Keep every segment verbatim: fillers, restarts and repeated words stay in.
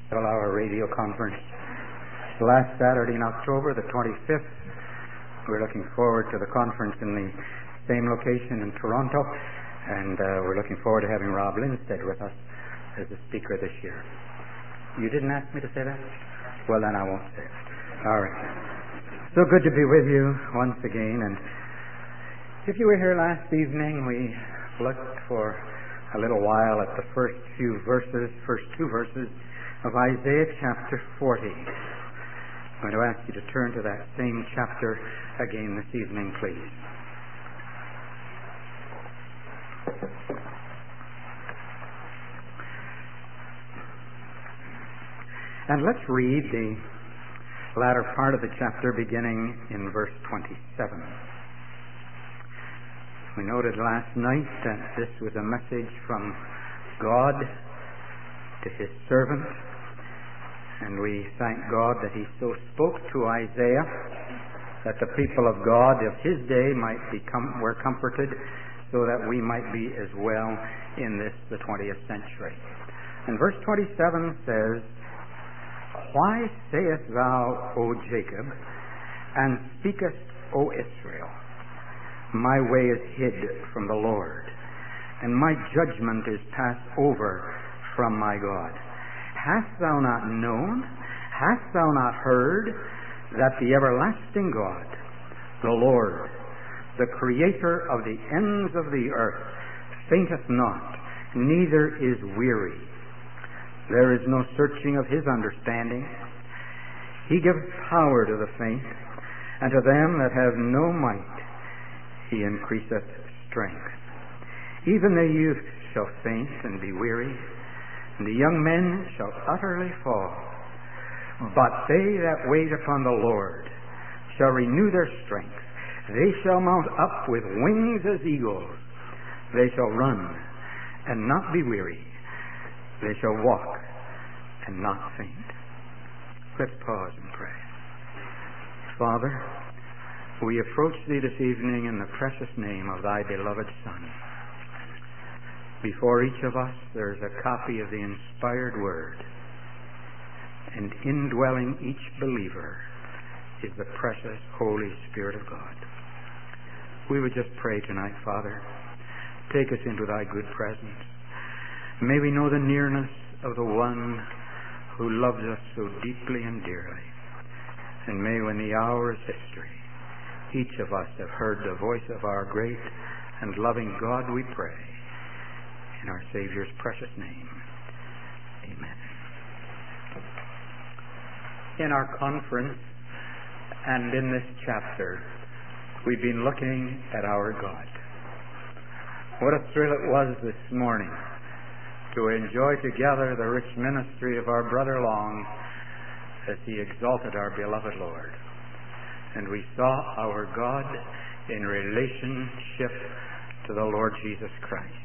Our radio conference last Saturday in October, the twenty-fifth. We're looking forward to the conference in the same location in Toronto, and uh, we're looking forward to having Rob Linstead with us as a speaker this year. You didn't ask me to say that? Well, then I won't say it. All right. So good to be with you once again. And if you were here last evening, we looked for a little while at the first few verses, first two verses of Isaiah chapter forty. I'm going to ask you to turn to that same chapter again this evening, please. And let's read the latter part of the chapter beginning in verse twenty-seven. We noted last night that this was a message from God to His servant. And we thank God that He so spoke to Isaiah that the people of God of His day might become were comforted, so that we might be as well in this, the twentieth century. And verse twenty-seven says, "Why sayest thou, O Jacob, and speakest, O Israel, my way is hid from the Lord, and my judgment is passed over from my God? Hast thou not known, hast thou not heard, that the everlasting God, the Lord, the Creator of the ends of the earth, fainteth not, neither is weary? There is no searching of His understanding. He giveth power to the faint, and to them that have no might He increaseth strength. Even the youth shall faint and be weary, and the young men shall utterly fall. But they that wait upon the Lord shall renew their strength. They shall mount up with wings as eagles. They shall run and not be weary. They shall walk and not faint." Let's pause and pray. Father, we approach Thee this evening in the precious name of Thy beloved Son. Before each of us there is a copy of the inspired Word, and indwelling each believer is the precious Holy Spirit of God. We would just pray tonight, Father, take us into Thy good presence. May we know the nearness of the One who loves us so deeply and dearly. And may, when the hour is history, each of us have heard the voice of our great and loving God, we pray. In our Savior's precious name. Amen. In our conference and in this chapter, we've been looking at our God. What a thrill it was this morning to enjoy together the rich ministry of our brother Long as he exalted our beloved Lord. And we saw our God in relationship to the Lord Jesus Christ.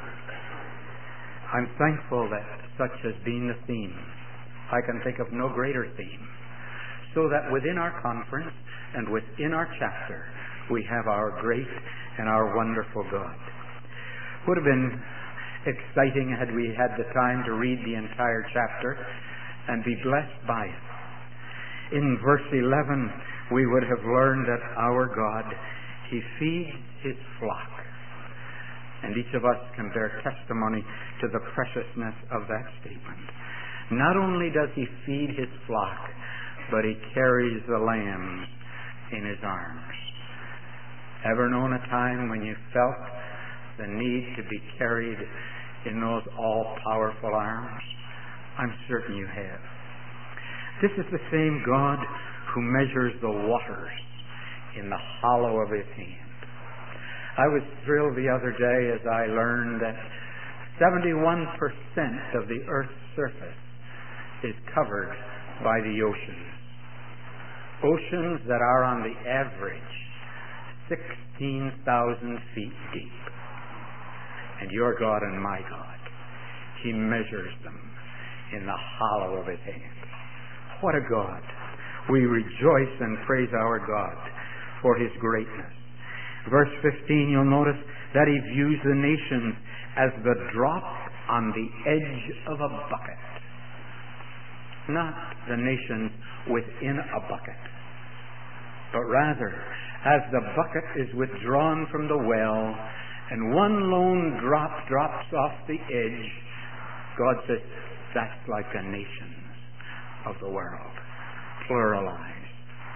I'm thankful that such has been the theme. I can think of no greater theme. So that within our conference and within our chapter, we have our great and our wonderful God. Would have been exciting had we had the time to read the entire chapter and be blessed by it. In verse eleven, we would have learned that our God, He feeds His flock. And each of us can bear testimony to the preciousness of that statement. Not only does He feed His flock, but He carries the lambs in His arms. Ever known a time when you felt the need to be carried in those all-powerful arms? I'm certain you have. This is the same God who measures the waters in the hollow of His hand. I was thrilled the other day as I learned that seventy-one percent of the Earth's surface is covered by the oceans. Oceans that are on the average sixteen thousand feet deep. And your God and my God, He measures them in the hollow of His hand. What a God! We rejoice and praise our God for His greatness. Verse fifteen, you'll notice that He views the nations as the drop on the edge of a bucket. not the nations within a bucket, but rather, as the bucket is withdrawn from the well and one lone drop drops off the edge, God says, that's like the nations of the world, pluralized.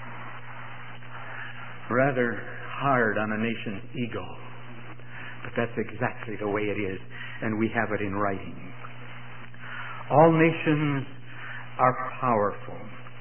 Rather hard on a nation's ego, but that's exactly the way it is, and we have it in writing. All nations are powerful,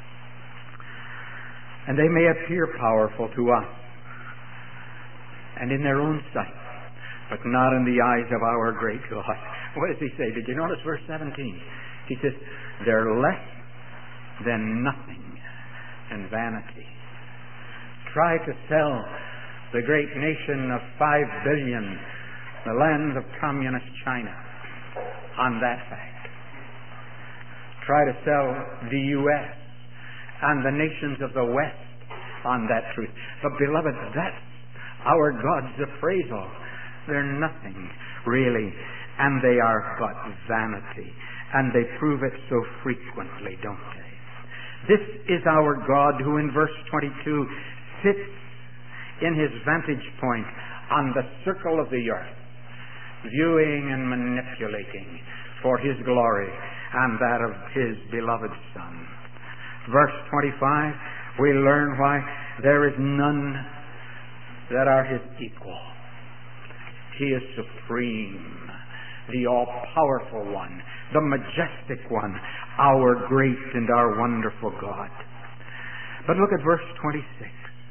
and they may appear powerful to us and in their own sight, but not in the eyes of our great God. What does he say? Did you notice verse seventeen? He says, they're less than nothing and vanity. Try to sell the great nation of five billion, the land of communist China, on that fact. Try to sell the U S and the nations of the West on that truth. But beloved, that's our God's appraisal. They're nothing, really, and they are but vanity. And they prove it so frequently, don't they? This is our God who in verse twenty-two sits in his vantage point on the circle of the earth, viewing and manipulating for his glory and that of his beloved Son. Verse twenty-five, we learn why there is none that are his equal. He is supreme, the all-powerful one, the majestic one, our great and our wonderful God. But look at verse twenty-six.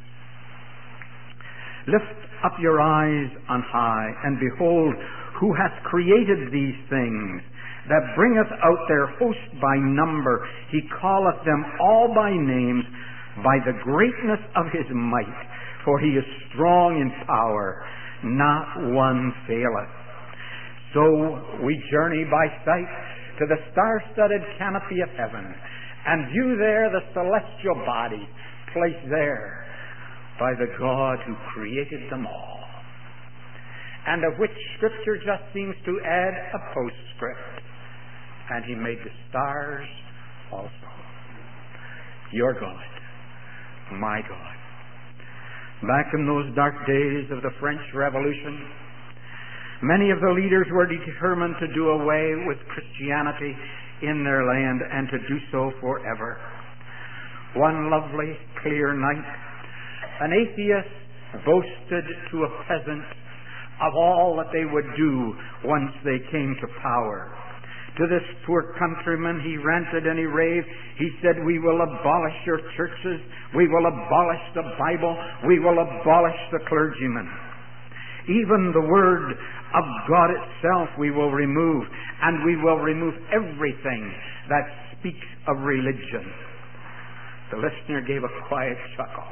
Lift up your eyes on high, and behold, who hath created these things, that bringeth out their host by number. He calleth them all by names, by the greatness of his might. For he is strong in power, not one faileth. So we journey by sight to the star-studded canopy of heaven, and view there the celestial bodies placed there by the God who created them all, and of which Scripture just seems to add a postscript. And he made the stars also. Your God, my God. Back in those dark days of the French Revolution, many of the leaders were determined to do away with Christianity in their land, and to do so forever. One lovely, clear night, an atheist boasted to a peasant of all that they would do once they came to power. To this poor countryman he ranted and he raved. He said, we will abolish your churches. We will abolish the Bible. We will abolish the clergyman. Even the Word of God itself we will remove. And we will remove everything that speaks of religion. The listener gave a quiet chuckle.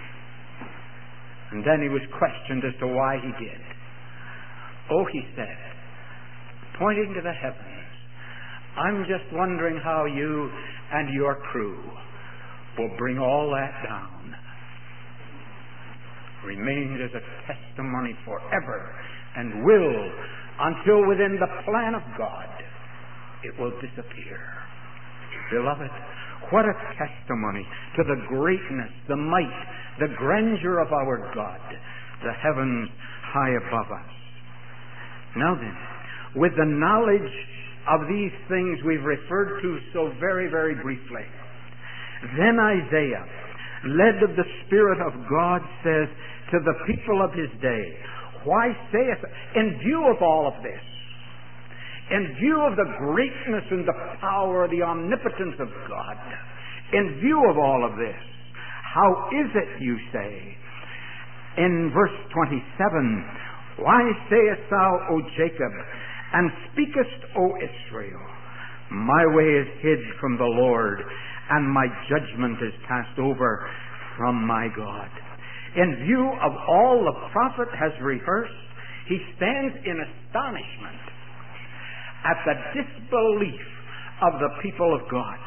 And then he was questioned as to why he did. Oh, he said, pointing to the heavens, I'm just wondering how you and your crew will bring all that down. Remains as a testimony forever, and will, until within the plan of God, it will disappear. Beloved, what a testimony to the greatness, the might, the grandeur of our God, the heavens high above us. Now then, with the knowledge of these things we've referred to so very, very briefly, then Isaiah, led of the Spirit of God, says to the people of his day, why sayest, in view of all of this, in view of the greatness and the power, the omnipotence of God, in view of all of this, how is it, you say, in verse twenty-seven, why sayest thou, O Jacob, and speakest, O Israel, my way is hid from the Lord, and my judgment is passed over from my God. In view of all the prophet has rehearsed, he stands in astonishment at the disbelief of the people of God.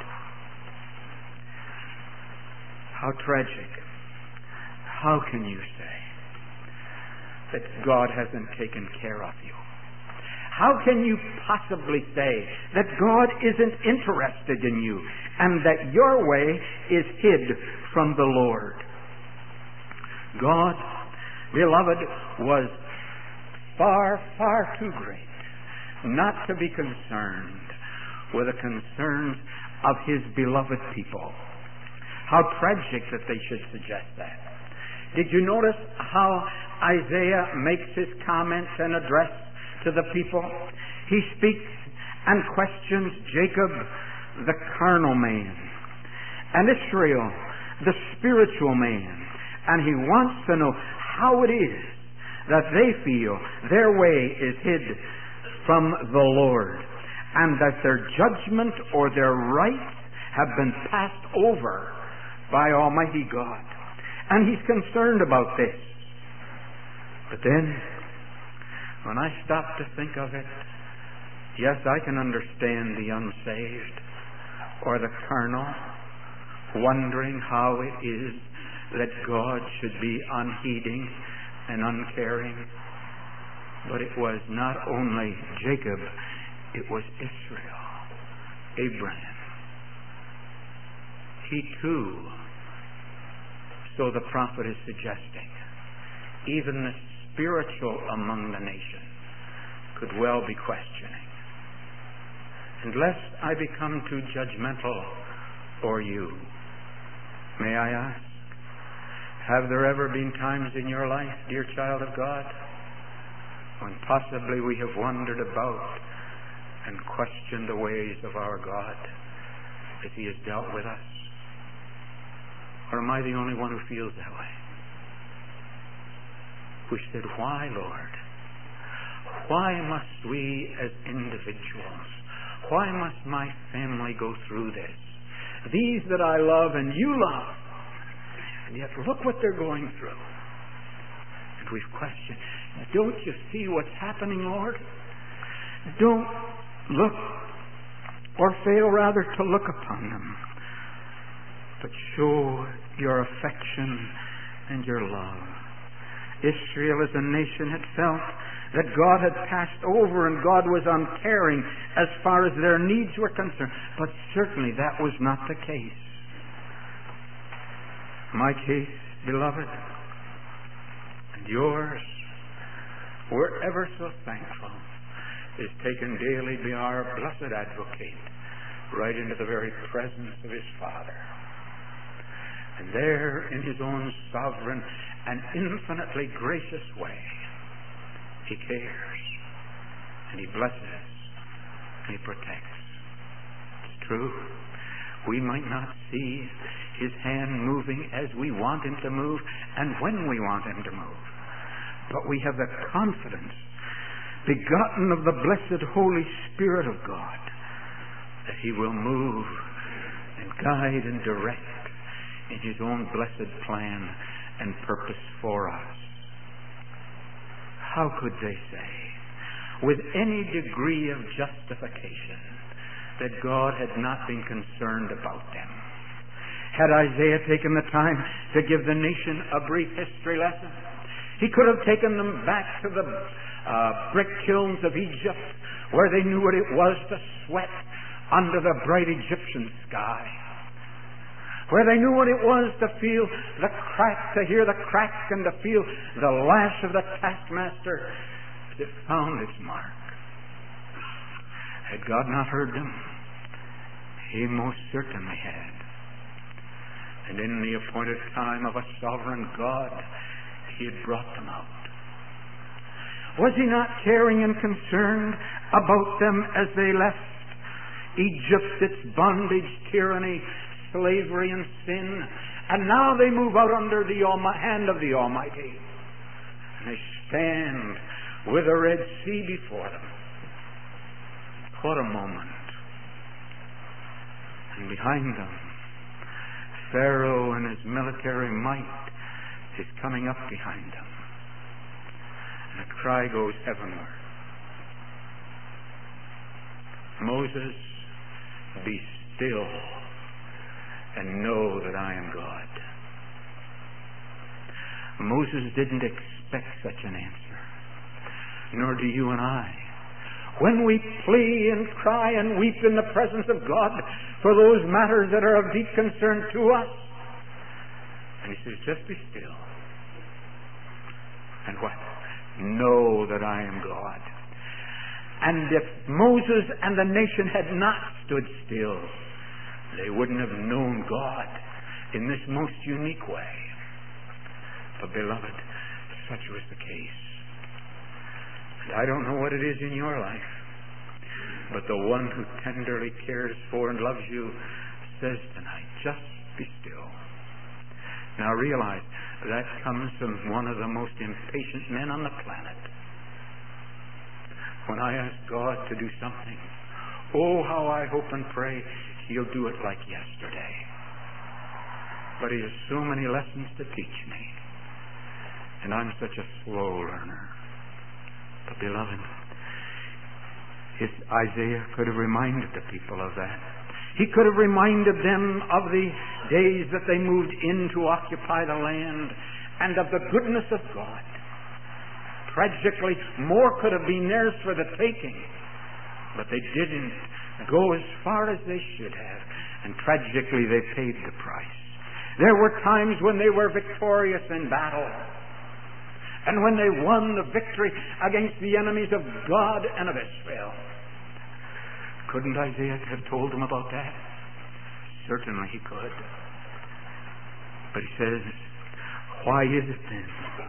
How tragic. How can you say that God hasn't taken care of you? How can you possibly say that God isn't interested in you and that your way is hid from the Lord? God, beloved, was far, far too great not to be concerned with the concerns of His beloved people. How tragic that they should suggest that. Did you notice how Isaiah makes his comments and address to the people? He speaks and questions Jacob, the carnal man, and Israel, the spiritual man. And he wants to know how it is that they feel their way is hid from the Lord, and that their judgment or their rights have been passed over by Almighty God. And he's concerned about this. But then, when I stop to think of it, yes, I can understand the unsaved or the carnal wondering how it is that God should be unheeding and uncaring. But it was not only Jacob, it was Israel, Abraham. He too, so the prophet is suggesting, even the spiritual among the nations could well be questioning. And lest I become too judgmental for you, may I ask, have there ever been times in your life, dear child of God, when possibly we have wandered about and questioned the ways of our God as He has dealt with us? Or am I the only one who feels that way? Who said, why, Lord? Why must we as individuals, why must my family go through this? These that I love and you love, and yet look what they're going through. And we've questioned, don't you see what's happening, Lord? Don't look, or fail rather to look upon them, but show your affection and your love. Israel as a nation had felt that God had passed over and God was uncaring as far as their needs were concerned. But certainly that was not the case. My case, beloved, and yours, we're ever so thankful, is taken daily by our blessed advocate right into the very presence of His Father. And there, in His own sovereign and infinitely gracious way, He cares, and He blesses, and He protects. It's true, we might not see His hand moving as we want Him to move and when we want Him to move. But we have the confidence, begotten of the blessed Holy Spirit of God, that He will move and guide and direct in His own blessed plan and purpose for us. How could they say, with any degree of justification, that God had not been concerned about them? Had Isaiah taken the time to give the nation a brief history lesson, he could have taken them back to the uh, brick kilns of Egypt, where they knew what it was to sweat under the bright Egyptian sky, where they knew what it was to feel the crack, to hear the crack, and to feel the lash of the taskmaster as it found its mark. Had God not heard them? He most certainly had. And in the appointed time of a sovereign God, He had brought them out. Was He not caring and concerned about them as they left Egypt, its bondage, tyranny, slavery, and sin? And now they move out under the hand of the Almighty. And they stand with the Red Sea before them. What a moment. And behind them, Pharaoh and his military might is coming up behind them. And a cry goes heavenward. Moses, be still and know that I am God. Moses didn't expect such an answer, nor do you and I. when we plea and cry and weep in the presence of God for those matters that are of deep concern to us. And he says, just be still. And what? Know that I am God. And if Moses and the nation had not stood still, they wouldn't have known God in this most unique way. But beloved, such was the case. And I don't know what it is in your life, but the one who tenderly cares for and loves you says tonight, just be still. Now realize that comes from one of the most impatient men on the planet. When I ask God to do something, oh, how I hope and pray He'll do it like yesterday. But He has so many lessons to teach me. And I'm such a slow learner. But beloved, if Isaiah could have reminded the people of that. He could have reminded them of the days that they moved in to occupy the land and of the goodness of God. Tragically, more could have been theirs for the taking, but they didn't go as far as they should have, and tragically they paid the price. There were times when they were victorious in battle, and when they won the victory against the enemies of God and of Israel. Couldn't Isaiah have told them about that? Certainly he could. But he says, why is it then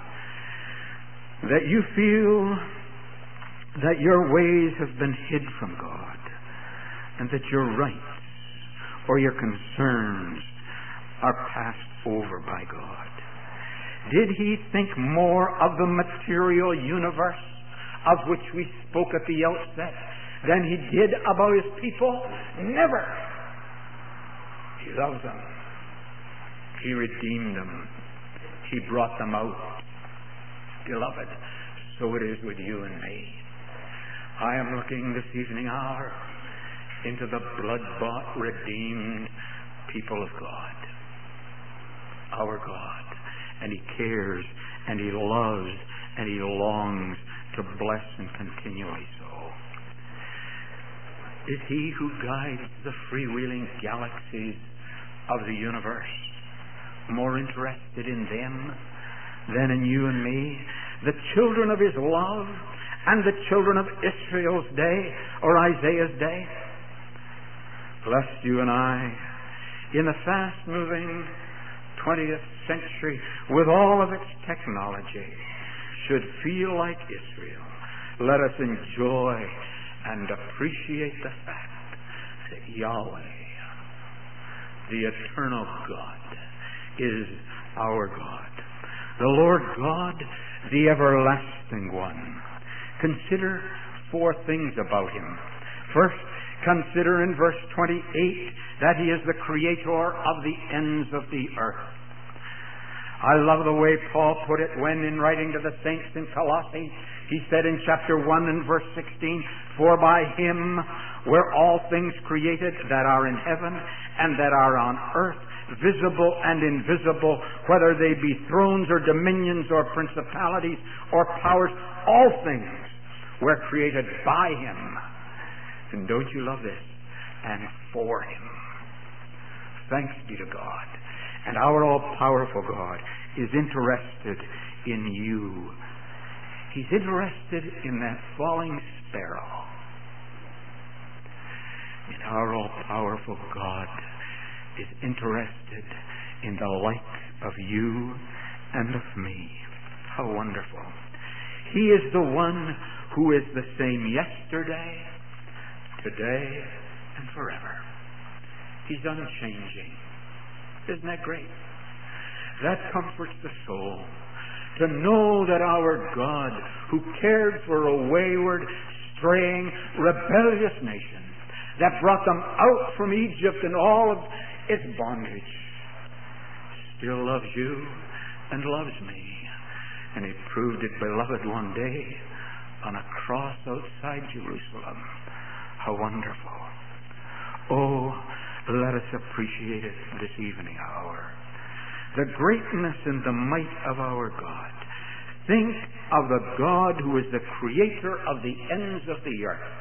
that you feel that your ways have been hid from God, and that your rights or your concerns are passed over by God? Did he think more of the material universe of which we spoke at the outset than he did about his people? Never. He loves them. He redeemed them. He brought them out. Beloved, so it is with you and me. I am looking this evening hour into the blood-bought, redeemed people of God. Our God. And He cares, and He loves, and He longs to bless and continually so. Is He who guides the freewheeling galaxies of the universe more interested in them than in you and me, the children of His love and the children of Israel's day or Isaiah's day? Lest you and I, in the fast-moving twentieth century, with all of its technology, should feel like Israel, let us enjoy and appreciate the fact that Yahweh, the eternal God, is our God. The Lord God, the everlasting one. Consider four things about Him. First, consider in verse twenty-eight that He is the creator of the ends of the earth. I love the way Paul put it when, in writing to the saints in Colossae, he said in chapter one and verse sixteen, for by Him were all things created that are in heaven and that are on earth, visible and invisible, whether they be thrones or dominions or principalities or powers. All things were created by Him. And don't you love this? And for Him. Thanks be to God. And our all-powerful God is interested in you. He's interested in that falling sparrow. And our all-powerful God is interested in the like of you and of me. How wonderful. He is the one who is the same yesterday, today, and forever. He's unchanging. Isn't that great? That comforts the soul. To know that our God, who cared for a wayward, straying, rebellious nation, that brought them out from Egypt and all of its bondage, still loves you and loves me. And He proved it, beloved, one day on a cross outside Jerusalem. How wonderful. Oh, let us appreciate it this evening hour. The greatness and the might of our God. Think of the God who is the creator of the ends of the earth.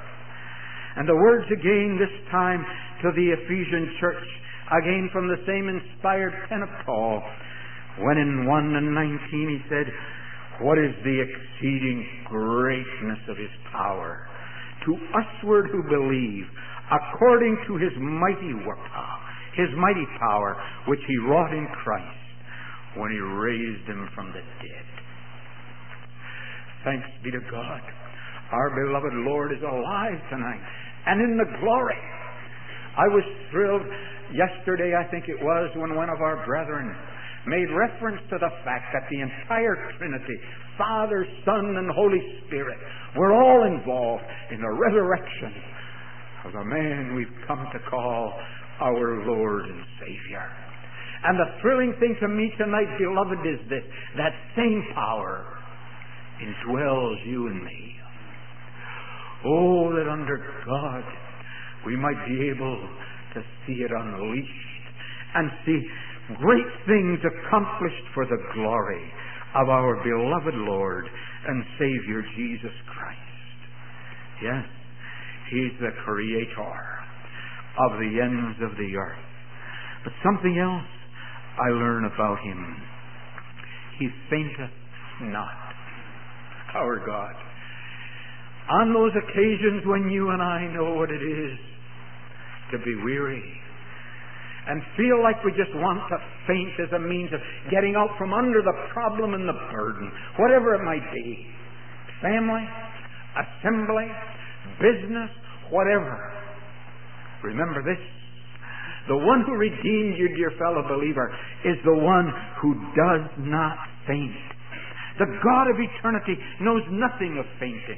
And the words again, this time to the Ephesian church, again from the same inspired pen of Paul, when in one and nineteen he said, "What is the exceeding greatness of His power to usward who believe, according to His mighty work, His mighty power, which He wrought in Christ, when He raised Him from the dead." Thanks be to God. Our beloved Lord is alive tonight, and in the glory. I was thrilled yesterday, I think it was, when one of our brethren made reference to the fact that the entire Trinity, Father, Son, and Holy Spirit, were all involved in the resurrection of the man we've come to call our Lord and Savior. And the thrilling thing to me tonight, beloved, is this: that same power indwells you and me. Oh, that under God we might be able to see it unleashed and see great things accomplished for the glory of our beloved Lord and Savior Jesus Christ. Yes, He's the Creator of the ends of the earth. But something else I learn about Him: He fainteth not. Our God. On those occasions when you and I know what it is to be weary and feel like we just want to faint as a means of getting out from under the problem and the burden, whatever it might be, family, assembly, business, whatever, remember this: the one who redeemed you, dear fellow believer, is the one who does not faint. The God of eternity knows nothing of fainting.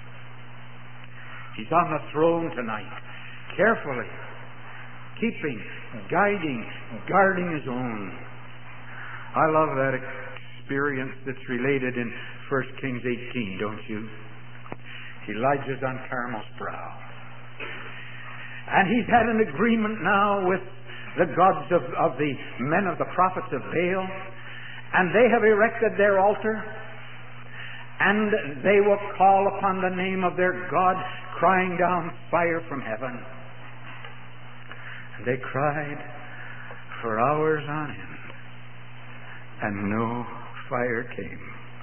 He's on the throne tonight, carefully keeping, guiding, guarding His own. I love that experience that's related in First Kings eighteen, don't you? Elijah's on Carmel's brow. And he's had an agreement now with the gods of, of the men of the prophets of Baal. And they have erected their altar. And they will call upon the name of their God, crying down fire from heaven. And they cried for hours on end, and no fire came.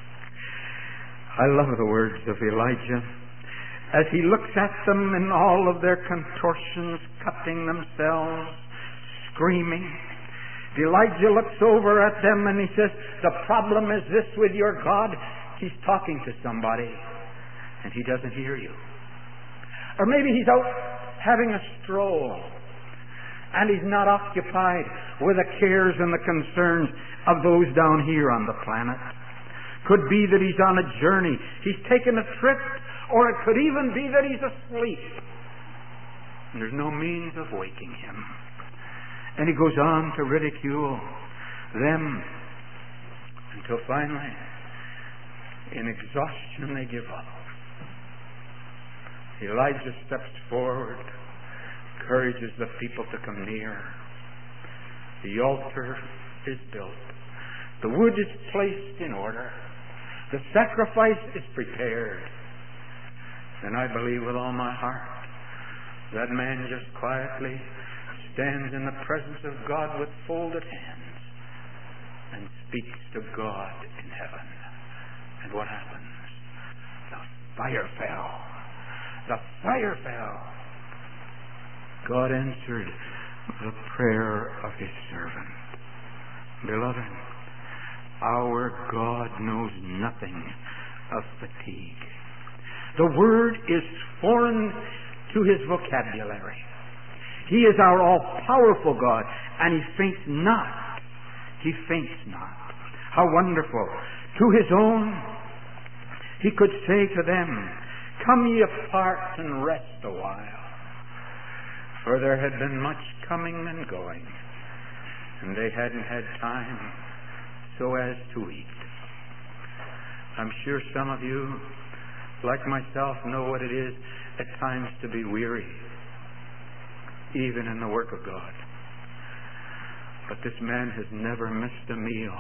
I love the words of Elijah as he looks at them in all of their contortions, cutting themselves, screaming. Elijah looks over at them and he says, "The problem is this with your God." He's talking to somebody and he doesn't hear you. Or maybe he's out having a stroll and he's not occupied with the cares and the concerns of those down here on the planet. Could be that he's on a journey. He's taken a trip, or it could even be that he's asleep. And there's no means of waking him. And he goes on to ridicule them until finally, in exhaustion, they give up. Elijah steps forward, encourages the people to come near. The altar is built. The wood is placed in order. The sacrifice is prepared. And I believe with all my heart that man just quietly stands in the presence of God with folded hands and speaks to God in heaven. And what happens? The fire fell. The fire fell. God answered the prayer of His servant. Beloved, our God knows nothing of fatigue. The word is foreign to His vocabulary. He is our all-powerful God, and He faints not. He faints not. How wonderful. To His own, He could say to them, "Come ye apart and rest a while." For there had been much coming and going, and they hadn't had time so as to eat. I'm sure some of you, like myself, know what it is at times to be weary, even in the work of God. But this man has never missed a meal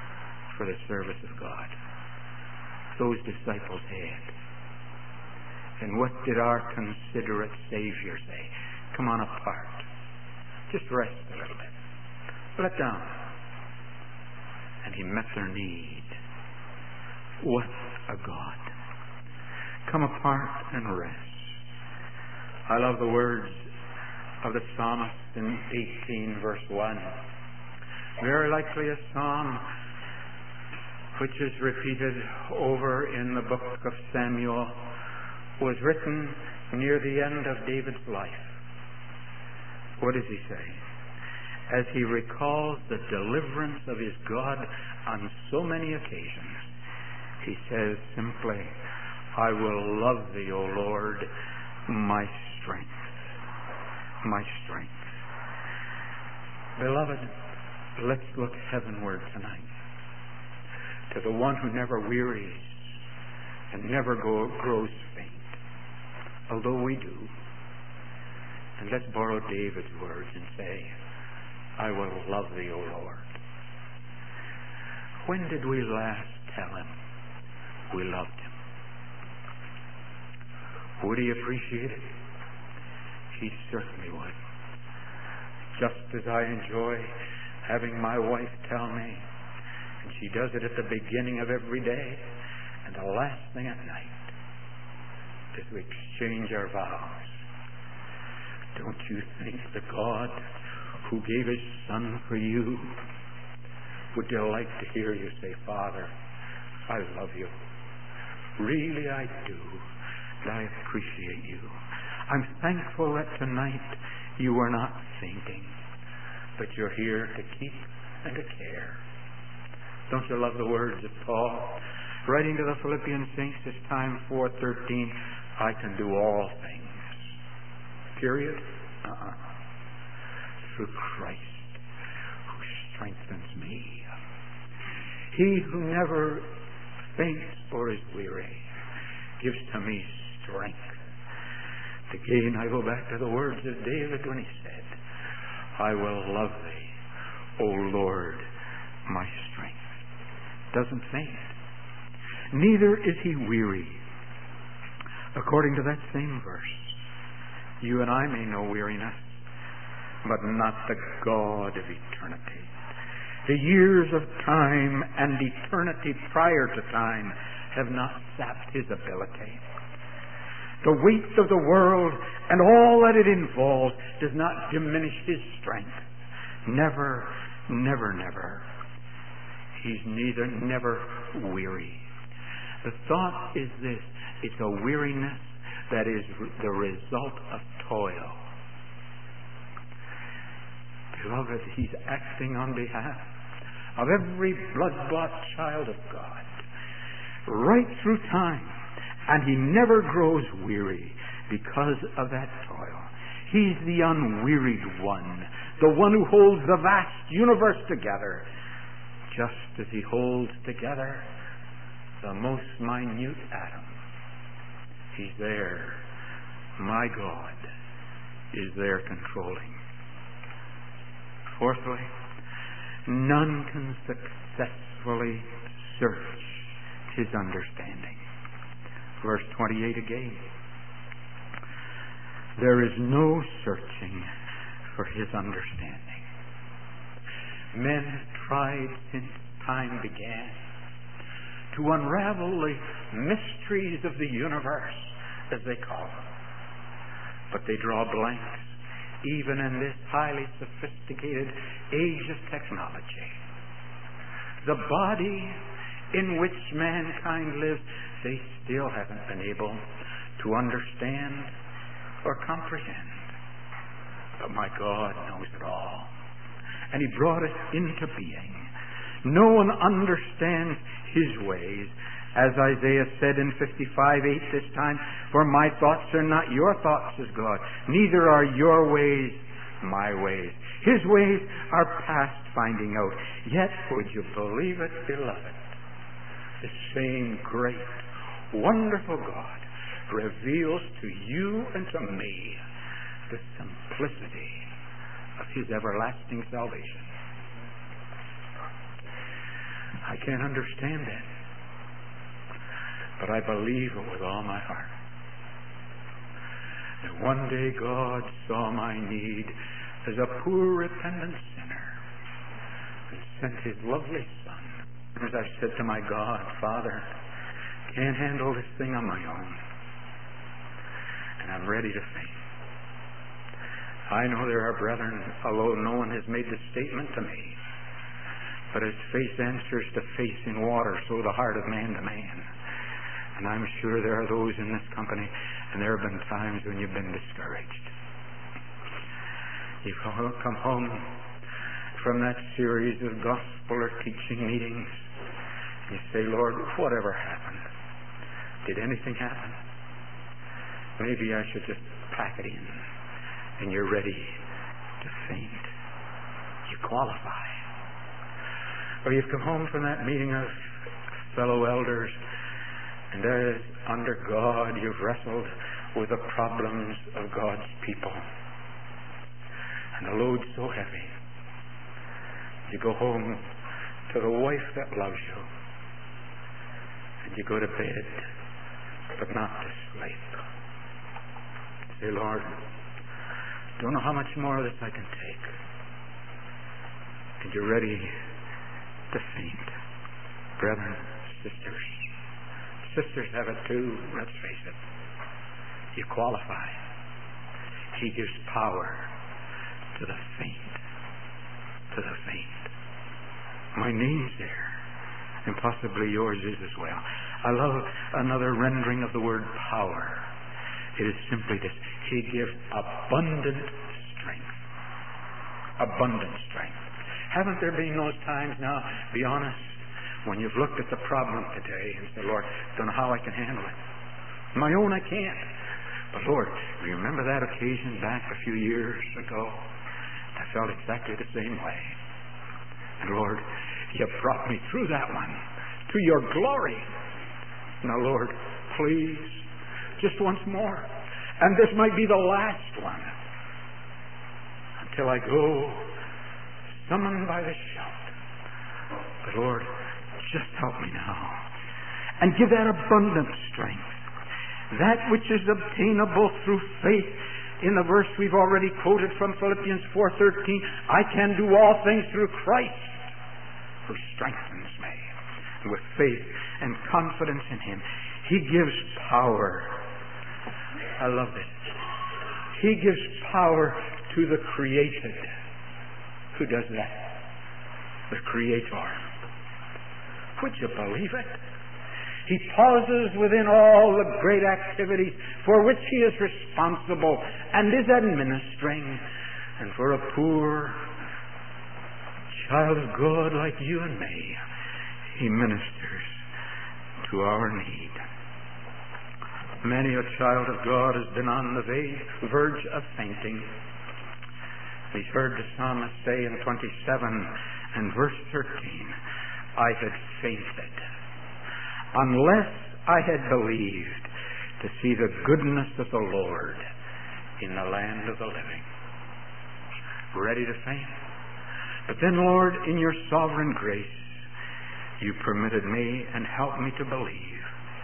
for the service of God. Those disciples had. And what did our considerate Savior say? Come on apart. Just rest a little bit. Let down. And he met their need. What a God. Come apart and rest. I love the words of the psalmist in eighteen verse one. Very likely a psalm which is repeated over in the book of Samuel, was written near the end of David's life. What does he say? As he recalls the deliverance of his God on so many occasions, he says simply, I will love thee, O Lord, my strength. My strength. Beloved, let's look heavenward tonight to the one who never wearies and never go, grows faint, although we do. And let's borrow David's words and say, I will love thee, O Lord. When did we last tell him we loved him? Would he appreciate it? He certainly would. Just as I enjoy having my wife tell me, and she does it at the beginning of every day and the last thing at night, as we exchange our vows. Don't you think the God who gave his Son for you would delight to hear you say, Father, I love you. Really I do. And I appreciate you. I'm thankful that tonight you are not thinking, but you're here to keep and to care. Don't you love the words of Paul? Writing to the Philippian saints this time, four thirteen, I can do all things. Period. Uh-uh. Through Christ who strengthens me. He who never faints or is weary gives to me strength. Again, I go back to the words of David when he said, I will love thee, O Lord, my strength. Doesn't faint. Neither is he weary. According to that same verse, you and I may know weariness, but not the God of eternity. The years of time and eternity prior to time have not sapped his ability. The weight of the world and all that it involves does not diminish his strength. Never, never, never. He's neither, never weary. The thought is this: it's a weariness that is the result of toil. Beloved, he's acting on behalf of every blood-bought child of God, right through time, and he never grows weary because of that toil. He's the unwearied one, the one who holds the vast universe together, just as he holds together the most minute atom. He's there. My God is there controlling. Fourthly, none can successfully search his understanding. Verse twenty-eight again. There is no searching for his understanding. Men have tried since time began to unravel the mysteries of the universe, as they call them. But they draw blanks, even in this highly sophisticated age of technology. The body in which mankind lives, they still haven't been able to understand or comprehend. But my God knows it all. And he brought it into being. No one understands his ways. As Isaiah said in fifty-five eight this time, for my thoughts are not your thoughts, says God. Neither are your ways my ways. His ways are past finding out. Yet, would you believe it, beloved? The same great, wonderful God reveals to you and to me the simplicity of his everlasting salvation. I can't understand it, but I believe it with all my heart. that one day God saw my need as a poor repentant sinner and sent His lovely Son. As I said to my God, Father, can't handle this thing on my own, and I'm ready to faint. I know there are brethren, although no one has made the statement to me, but as faith answers to faith in water, so the heart of man to man. And I'm sure there are those in this company, and there have been times when you've been discouraged. You've come home from that series of gospel or teaching meetings, and you say, Lord, whatever happened? Did anything happen? Maybe I should just pack it in, and you're ready to faint. You qualify. Or you've come home from that meeting of fellow elders, and as under God you've wrestled with the problems of God's people, and the load's so heavy. You go home to the wife that loves you, and you go to bed, but not to sleep. Say, Lord, don't know how much more of this I can take. And you're ready to faint. Brethren, sisters. Sisters have it too, let's face it. You qualify. He gives power to the faint. To the faint. My name's there. And possibly yours is as well. I love another rendering of the word power. It is simply this. He gives abundant strength. Abundant strength. Haven't there been those times now, be honest, when you've looked at the problem today and said, Lord, don't know how I can handle it. My own I can't. But Lord, remember that occasion back a few years ago? I felt exactly the same way. And Lord, you brought me through that one to your glory. Now Lord, please, just once more. And this might be the last one. Until I go summoned by the shout. But Lord, just help me now. And give that abundant strength. That which is obtainable through faith. In the verse we've already quoted from Philippians four thirteen, I can do all things through Christ who strengthens me. And with faith and confidence in Him, He gives power. I love this. He gives power to the created. Who does that? The Creator. Would you believe it? He pauses within all the great activities for which He is responsible and is administering. And for a poor child of God like you and me, He ministers to our need. Many a child of God has been on the verge of fainting. We've heard the psalmist say in twenty-seven and verse thirteen, I had fainted unless I had believed to see the goodness of the Lord in the land of the living. Ready to faint. But then, Lord, in your sovereign grace, you permitted me and helped me to believe.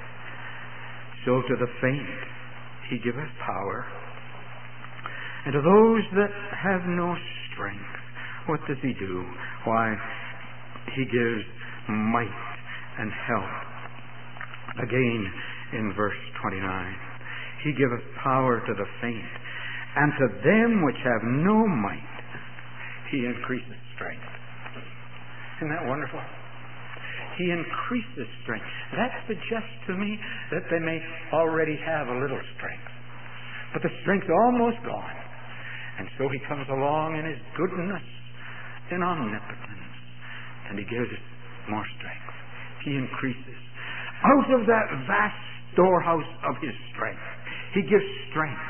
So to the faint, He giveth power. And to those that have no strength, what does He do? Why, He gives might and help. Again, in verse twenty-nine, He giveth power to the faint, and to them which have no might, He increases strength. Isn't that wonderful? He increases strength. That suggests to me that they may already have a little strength. But the strength's almost gone. And so He comes along in His goodness and omnipotence, and He gives more strength. He increases. Out of that vast storehouse of His strength, He gives strength.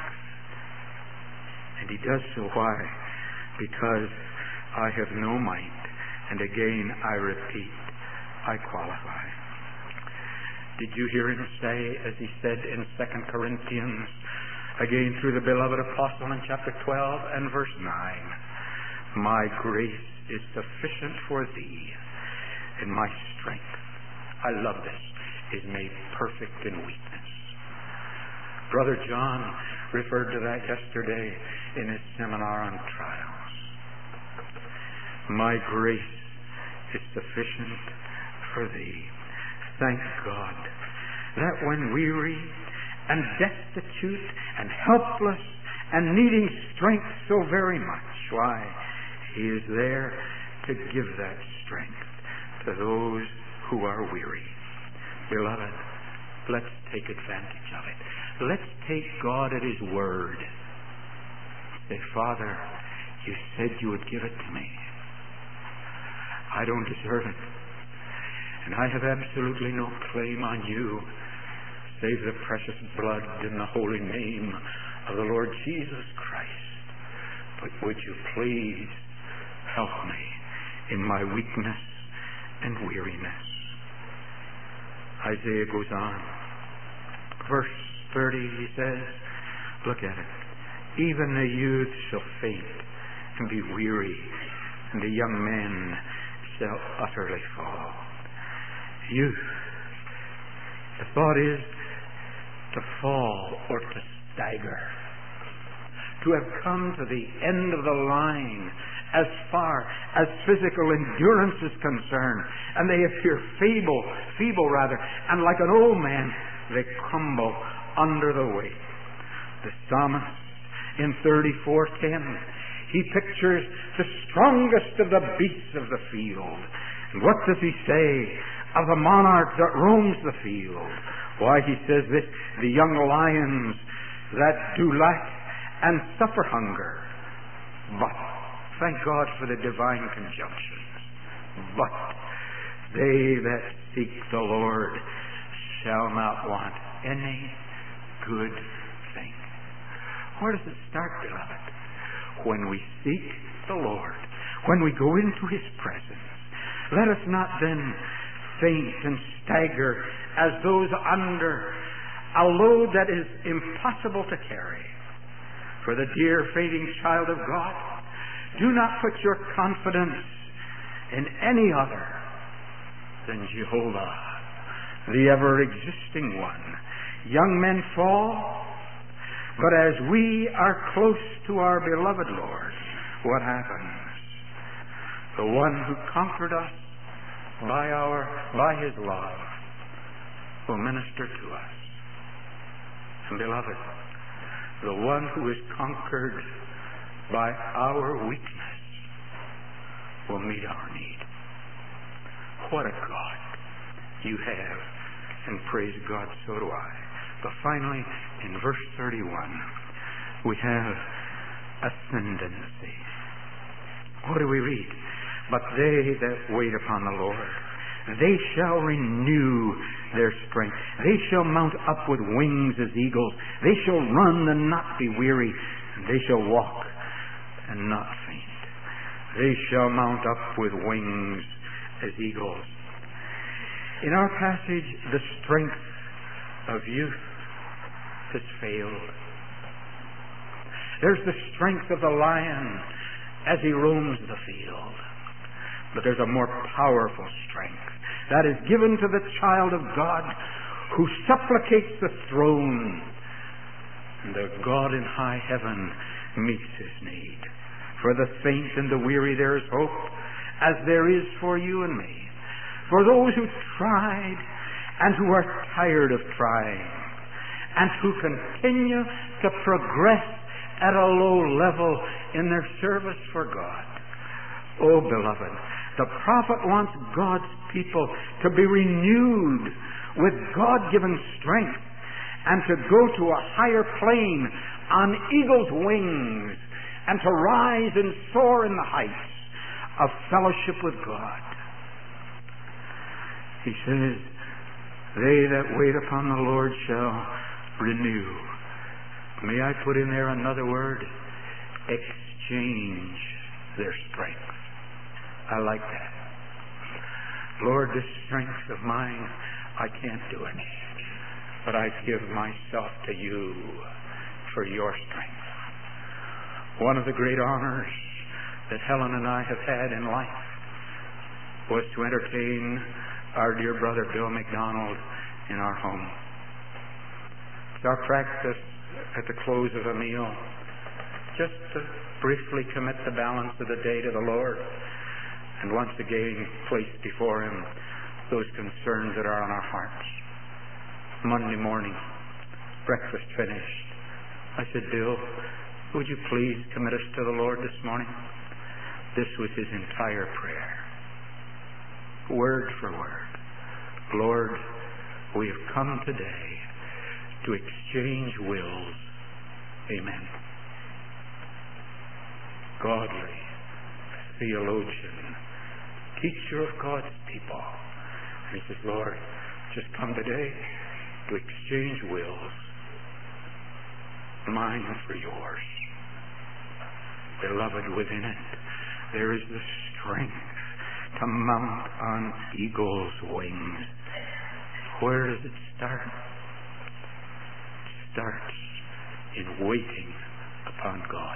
And He does so. Why? Because I have no might. And again, I repeat, I qualify. Did you hear Him say, as He said in Second Corinthians, again through the beloved apostle in chapter twelve and verse nine, my grace is sufficient for thee, and my strength, I love this, is made perfect in weakness. Brother John referred to that yesterday in his seminar on trials. My grace is sufficient for thee. Thank God that when weary and destitute and helpless and needing strength so very much, why, He is there to give that strength to those who are weary. Beloved, let's take advantage of it. Let's take God at His word. Say, Father, You said You would give it to me. I don't deserve it. And I have absolutely no claim on You, save the precious blood and the holy name of the Lord Jesus Christ. But would You please help me in my weakness and weariness? Isaiah goes on. Verse thirty, he says, look at it. Even the youth shall faint and be weary, and the young men shall utterly fall. Youth. The thought is to fall or to stagger. To have come to the end of the line as far as physical endurance is concerned. And they appear feeble, feeble rather, and like an old man, they crumble under the weight. The psalmist in thirty-four ten, he pictures the strongest of the beasts of the field. And what does he say of the monarch that roams the field? Why, he says this, the young lions that do lack and suffer hunger. But, thank God for the divine conjunctions. But, they that seek the Lord shall not want any good thing. Where does it start, beloved? When we seek the Lord, when we go into His presence, let us not then faint and stagger as those under a load that is impossible to carry. For the dear fading child of God, do not put your confidence in any other than Jehovah, the ever-existing one. Young men fall, but as we are close to our beloved Lord, what happens? The one who conquered us by our by His love will minister to us. And beloved, the one who is conquered by our weakness will meet our need. What a God you have, and praise God, so do I. But finally, in verse thirty-one, we have ascendancy. What do we read? But they that wait upon the Lord, they shall renew their strength. They shall mount up with wings as eagles. They shall run and not be weary. And they shall walk and not faint. They shall mount up with wings as eagles. In our passage, the strength of youth has failed. There's the strength of the lion as he roams the field. But there's a more powerful strength that is given to the child of God who supplicates the throne. And the God in high heaven meets his need. For the faint and the weary there is hope, as there is for you and me. For those who tried and who are tired of trying, and who continue to progress at a low level in their service for God. Oh, beloved, the prophet wants God's people to be renewed with God-given strength and to go to a higher plane on eagle's wings and to rise and soar in the heights of fellowship with God. He says, they that wait upon the Lord shall renew. May I put in there another word? Exchange their strength. I like that. Lord, this strength of mine, I can't do it. But I give myself to you for your strength. One of the great honors that Helen and I have had in life was to entertain our dear brother Bill McDonald in our home. It's our practice at the close of a meal just to briefly commit the balance of the day to the Lord and once again place before Him those concerns that are on our hearts. Monday morning, breakfast finished, I said, Bill, would you please commit us to the Lord this morning? This was his entire prayer. Word for word. Lord, we have come today to exchange wills. Amen. Godly, theologian, teacher of God's people. And he says, Lord, just come today to exchange wills. Mine for yours. Beloved, within it, there is the strength to mount on eagle's wings. Where does it start? It starts in waiting upon God.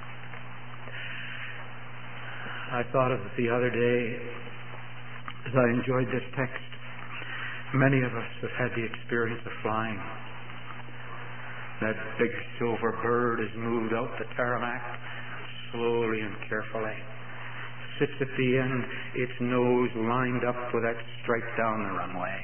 I thought of it the other day as I enjoyed this text. Many of us have had the experience of flying. That big silver bird is moved out the tarmac slowly and carefully. Sits at the end, its nose lined up with that stripe down the runway.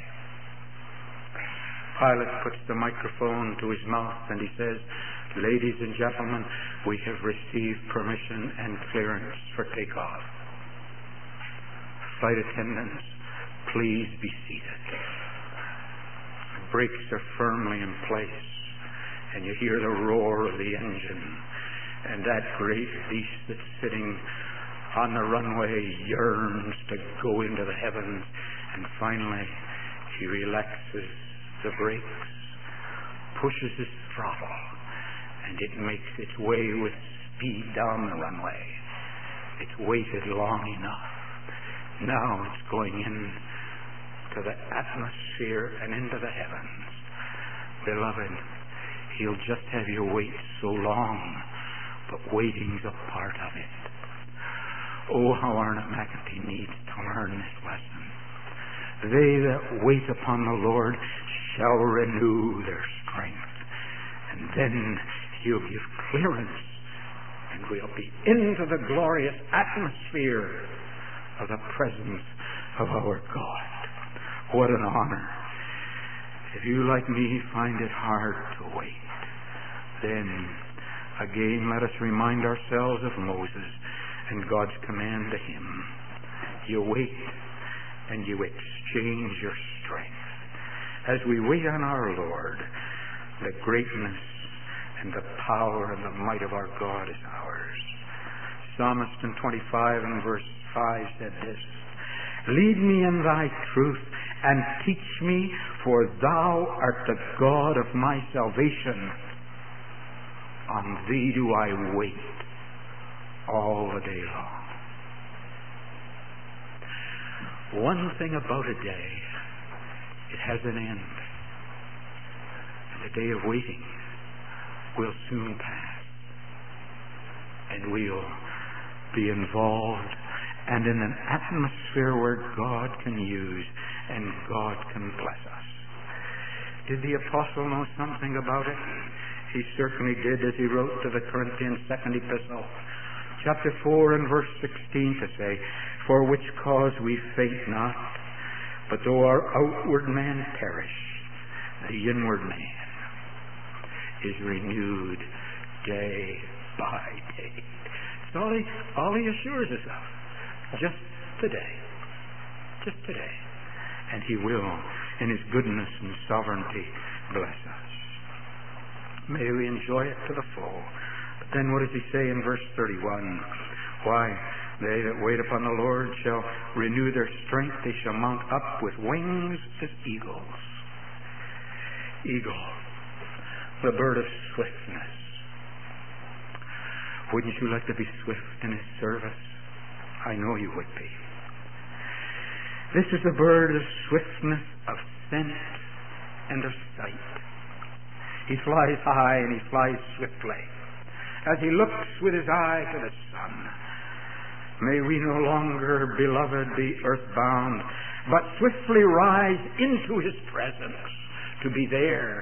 Pilot puts the microphone to his mouth and he says, Ladies and gentlemen, we have received permission and clearance for takeoff. Flight attendants, please be seated. The brakes are firmly in place and you hear the roar of the engine, and that great beast that's sitting on the runway yearns to go into the heavens, and finally he relaxes the brakes, pushes his throttle, and it makes its way with speed down the runway. It's waited long enough. Now it's going in to the atmosphere and into the heavens. Beloved, He'll just have you wait so long, but waiting's a part of it. Oh, how Arnott McEntee needs to learn this lesson. They that wait upon the Lord shall renew their strength. And then He'll give clearance, and we'll be into the glorious atmosphere of the presence of our God. What an honor. If you, like me, find it hard to wait, then again let us remind ourselves of Moses and God's command to him. You wait and you exchange your strength. As we wait on our Lord, the greatness and the power and the might of our God is ours. Psalmist in twenty-five and verse five said this, Lead me in thy truth and teach me, for thou art the God of my salvation. On thee do I wait all the day long. One thing about a day, it has an end. And the day of waiting will soon pass. And we'll be involved and in an atmosphere where God can use and God can bless us. Did the apostle know something about it? He certainly did, as he wrote to the Corinthians' second epistle, chapter four and verse sixteen, to say, For which cause we faint not, but though our outward man perish, the inward man is renewed day by day. It's all he, all he assures us of. Just today. Just today. And He will, in His goodness and sovereignty, bless us. May we enjoy it to the full. But then what does He say in verse thirty-one? Why, they that wait upon the Lord shall renew their strength. They shall mount up with wings as eagles. Eagle, the bird of swiftness. Wouldn't you like to be swift in His service? I know you would be. This is a bird of swiftness, of scent, and of sight. He flies high and he flies swiftly. As he looks with his eye to the sun, may we no longer, beloved, be earthbound, but swiftly rise into His presence, to be there, to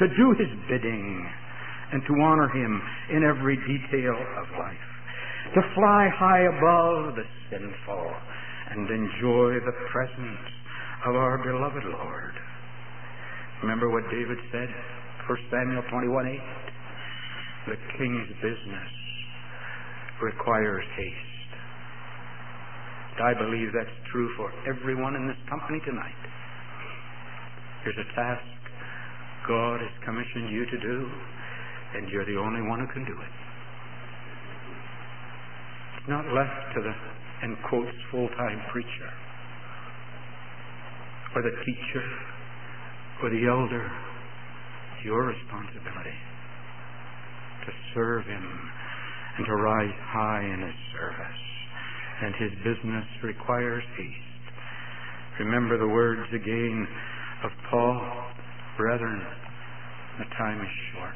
to do His bidding, and to honor Him in every detail of life, to fly high above the sinful and enjoy the presence of our beloved Lord. Remember what David said, First Samuel twenty-one eight? The king's business requires haste. I believe that's true for everyone in this company tonight. Here's a task God has commissioned you to do, and you're the only one who can do it. It's not left to the, in quotes, full-time preacher, or the teacher, or the elder. It's your responsibility to serve Him and to rise high in His service. And His business requires haste. Remember the words again of Paul, brethren, the time is short.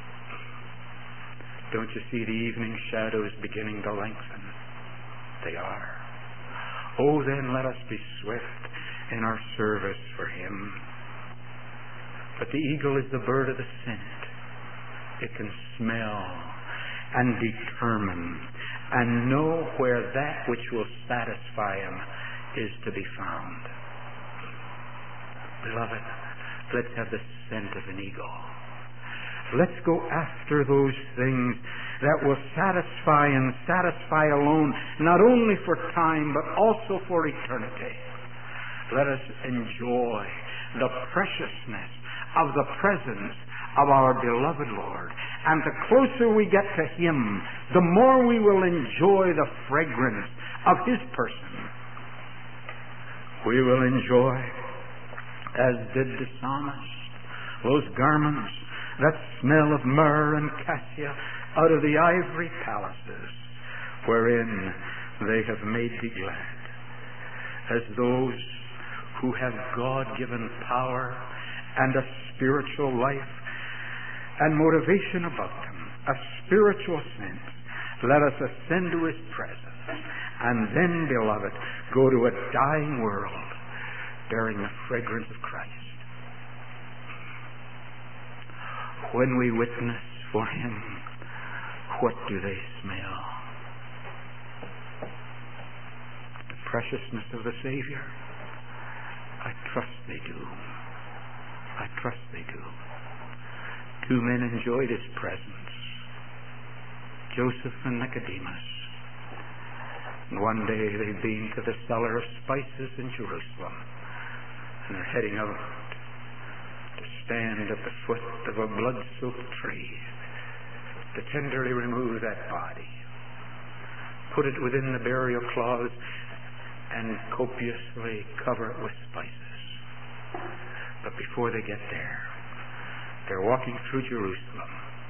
Don't you see the evening shadows beginning to lengthen? They are. Oh, then let us be swift in our service for Him. But the eagle is the bird of the scent. It can smell and determine and know where that which will satisfy him is to be found. Beloved, let's have the scent of an eagle. Let's go after those things that will satisfy and satisfy alone, not only for time, but also for eternity. Let us enjoy the preciousness of the presence of our beloved Lord. And the closer we get to Him, the more we will enjoy the fragrance of His person. We will enjoy, as did the psalmist, those garments that smell of myrrh and cassia out of the ivory palaces wherein they have made thee glad. As those who have God-given power and a spiritual life and motivation about them, a spiritual sense, let us ascend to His presence and then, beloved, go to a dying world bearing the fragrance of Christ. When we witness for Him, what do they smell? The preciousness of the Savior? I trust they do. I trust they do. Two men enjoyed His presence, Joseph and Nicodemus. And one day they've been to the cellar of spices in Jerusalem, and they're heading out to stand at the foot of a blood-soaked tree to tenderly remove that body, put it within the burial cloths, and copiously cover it with spices. But before they get there, they're walking through Jerusalem.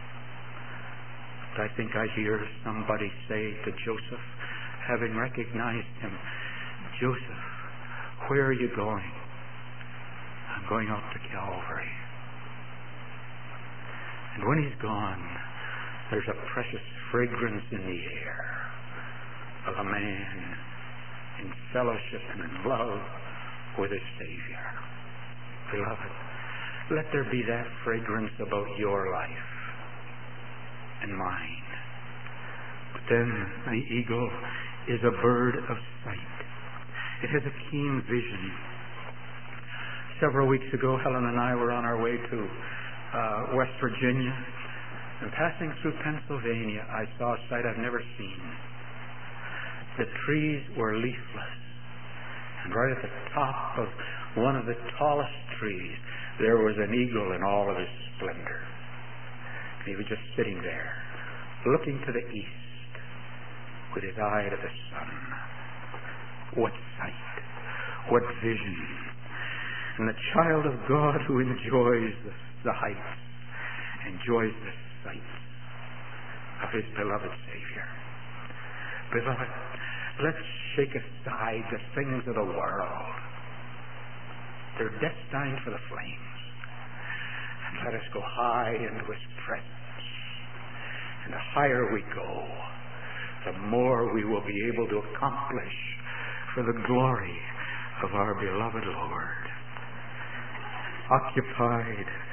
I think I hear somebody say to Joseph, having recognized him, Joseph, where are you going? I'm going out to Calvary. And when he's gone, there's a precious fragrance in the air of a man in fellowship and in love with his Savior. Beloved, let there be that fragrance about your life and mine. But then the eagle is a bird of sight. It has a keen vision. Several weeks ago, Helen and I were on our way to uh, West Virginia, and passing through Pennsylvania, I saw a sight I've never seen. The trees were leafless, and right at the top of one of the tallest trees, there was an eagle in all of his splendor. And he was just sitting there, looking to the east, with his eye to the sun. What sight! What vision! And the child of God who enjoys the, the heights, enjoys the sight of his beloved Savior. Beloved, let's shake aside the things of the world. They're destined for the flames. And let us go high into His presence. And the higher we go, the more we will be able to accomplish for the glory of our beloved Lord. Occupied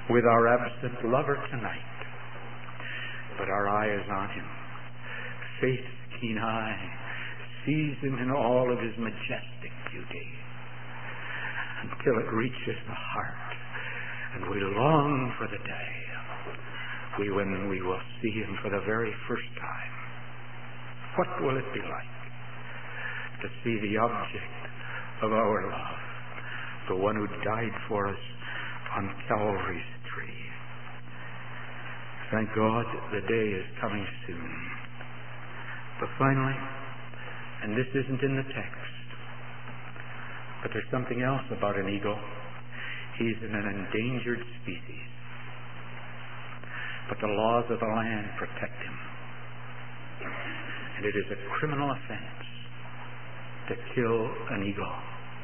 with our absent lover tonight, but our eye is on him. Faith's keen eye sees him in all of his majestic beauty until it reaches the heart, and we long for the day we when we will see him for the very first time. What will it be like to see the object of our love, the one who died for us on Calvary's tree? Thank God the day is coming soon. But finally, and this isn't in the text, but there's something else about an eagle. He's an endangered species, but the laws of the land protect him. And it is a criminal offense to kill an eagle.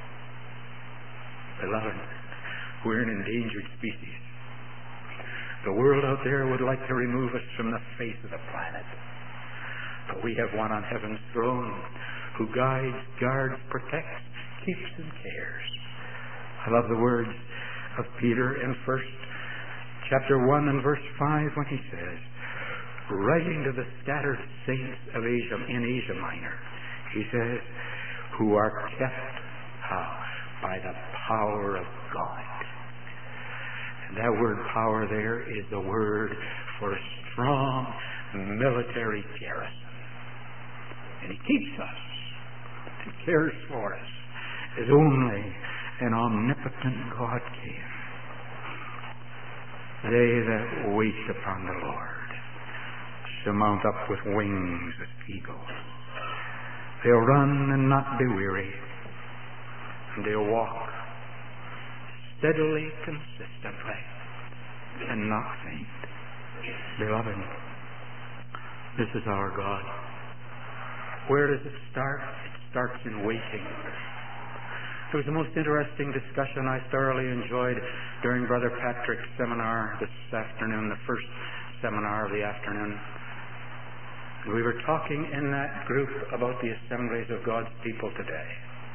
Beloved, we're an endangered species. The world out there would like to remove us from the face of the planet. But we have one on heaven's throne who guides, guards, protects, keeps, and cares. I love the words of Peter in First chapter one and verse five when he says, writing to the scattered saints of Asia, in Asia Minor, he says, who are kept how? By the power of God. And that word power there is the word for a strong military garrison. And he keeps us and cares for us as only an omnipotent God can. They that wait upon the Lord shall mount up with wings as eagles. They'll run and not be weary, and they'll walk steadily, consistently, and not faint. Beloved, this is our God. Where does it start? It starts in waiting. It was the most interesting discussion I thoroughly enjoyed during Brother Patrick's seminar this afternoon, the first seminar of the afternoon. And we were talking in that group about the assemblies of God's people today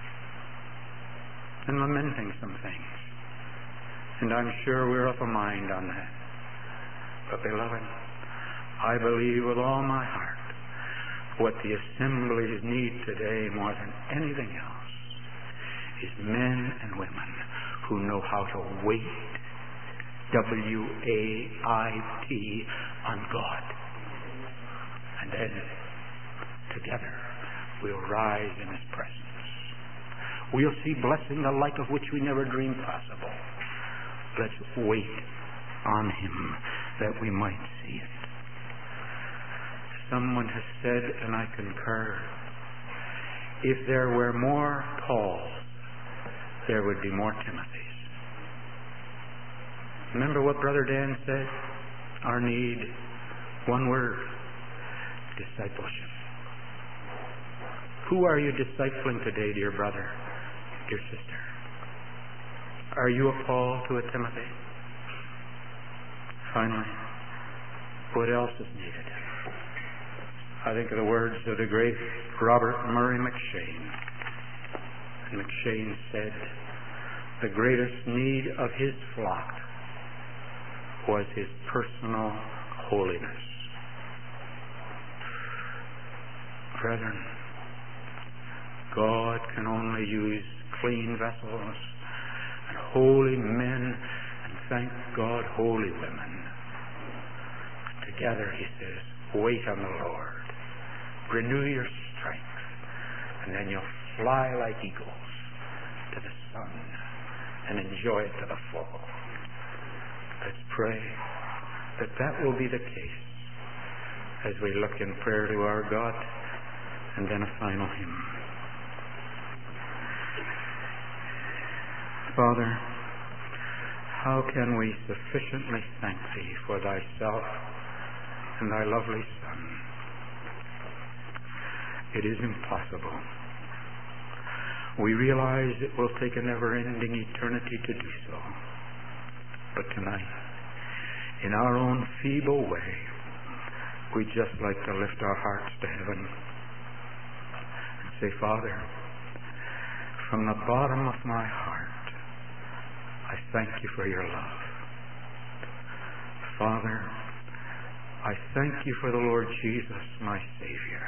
and lamenting some things. And I'm sure we're of a mind on that. But beloved, I believe with all my heart what the assemblies need today more than anything else is men and women who know how to wait, W A I T, on God. And then together we'll rise in his presence. We'll see blessing the like of which we never dreamed possible. Let's wait on him that we might see it. Someone has said, and I concur, if there were more Pauls, there would be more Timothys. Remember what Brother Dan said? Our need, one word, discipleship. Who are you discipling today, dear brother, dear sister? Are you a Paul to a Timothy? Finally, what else is needed? I think of the words of the great Robert Murray McCheyne. And McCheyne said, the greatest need of his flock was his personal holiness. Brethren, God can only use clean vessels and holy men, and thank God, holy women. Together, he says, wait on the Lord. Renew your strength, and then you'll fly like eagles to the sun and enjoy it to the full. Let's pray that that will be the case as we look in prayer to our God, and then a final hymn. Father, how can we sufficiently thank thee for thyself and thy lovely Son? It is impossible. We realize it will take a never-ending eternity to do so. But tonight, in our own feeble way, we'd just like to lift our hearts to heaven and say, Father, from the bottom of my heart, I thank you for your love. Father, I thank you for the Lord Jesus, my Savior.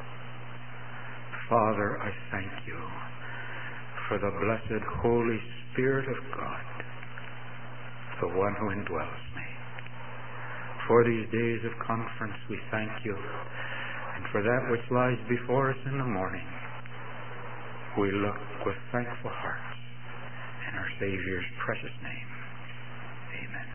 Father, I thank you for the blessed Holy Spirit of God, the one who indwells me. For these days of conference, we thank you, and for that which lies before us in the morning, we look with thankful hearts in our Savior's precious name. Amen.